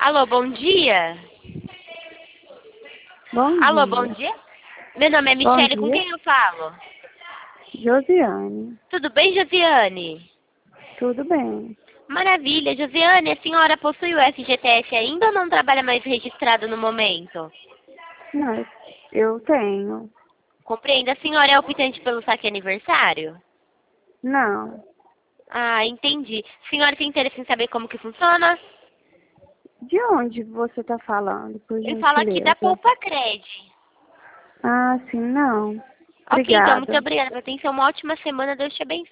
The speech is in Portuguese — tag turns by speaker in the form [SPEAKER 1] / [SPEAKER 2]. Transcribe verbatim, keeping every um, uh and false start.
[SPEAKER 1] Alô, bom dia.
[SPEAKER 2] Bom
[SPEAKER 1] Alô,
[SPEAKER 2] dia.
[SPEAKER 1] bom dia. Meu nome é
[SPEAKER 2] Bom
[SPEAKER 1] Michele, com
[SPEAKER 2] dia.
[SPEAKER 1] quem eu falo?
[SPEAKER 2] Josiane.
[SPEAKER 1] Tudo bem, Josiane?
[SPEAKER 2] Tudo bem.
[SPEAKER 1] Maravilha. Josiane, a senhora possui o F G T S ainda ou não trabalha mais registrado no momento?
[SPEAKER 2] Não, eu tenho.
[SPEAKER 1] Compreendo. A senhora é optante pelo saque aniversário?
[SPEAKER 2] Não.
[SPEAKER 1] Ah, entendi. A senhora tem interesse em saber como que funciona?
[SPEAKER 2] De onde você está falando, por
[SPEAKER 1] Eu falo aqui da
[SPEAKER 2] gentileza?
[SPEAKER 1] Poupa Cred.
[SPEAKER 2] Ah, sim, não.
[SPEAKER 1] Ok, então, muito
[SPEAKER 2] Obrigada.
[SPEAKER 1] obrigada. Tenha uma ótima semana. Deus te abençoe.